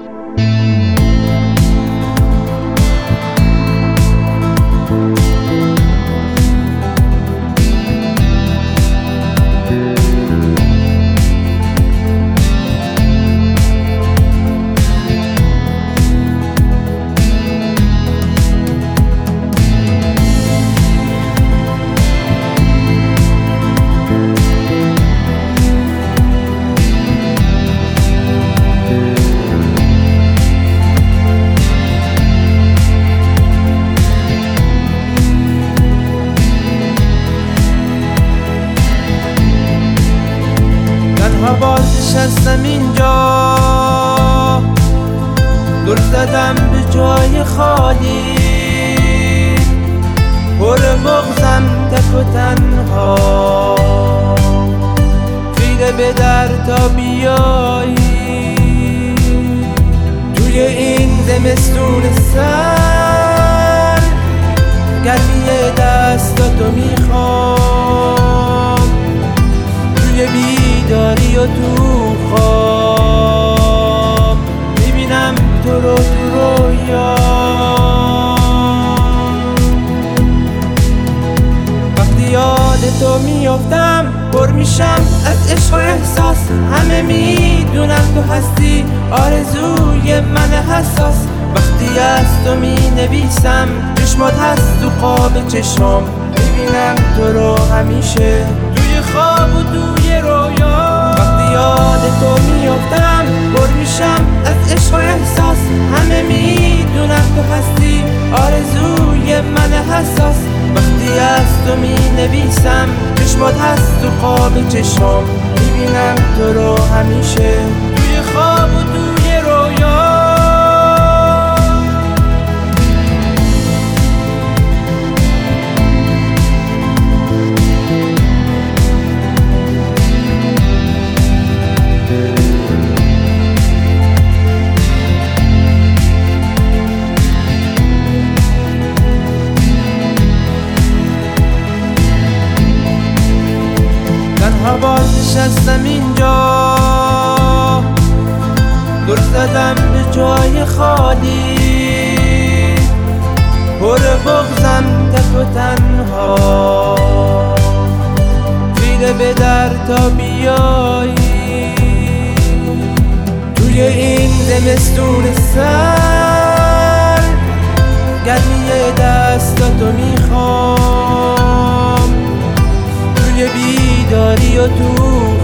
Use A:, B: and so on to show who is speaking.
A: باز نشستم اینجا، دور زدم به جای خالی، پر بغزم تک و تنها، خیره به در تا بیایی توی این زمستون سر. گرمی دستاتو میخوام توی بیداری و تو خواب، میبینم تو رو تو رویا. وقتی یاد تو میافتم پر میشم از عشق و احساس، همه میدونم تو هستی آرزوی من حساس. وقتی از تو مینویسم چشمات هست تو خواب چشمام، میبینم تو رو همیشه توی خواب و توی رویا. وقتی یاد تو میافتم پر میشم از عشق و احساس، همه میدونم تو هستی آرزوی من حساس. وقتی از تو مینویسم چشمات هست تو خواب چشمام، میبینم تو رو همیشه توی خواب و توی رویا. باز نشستم اینجا، دور زدم به جای خالی، پر بغزم تک و تنها، خیره به در تا بیایی توی این زمستون سر. گرمی دستاتو میخوام توی بیداری و تو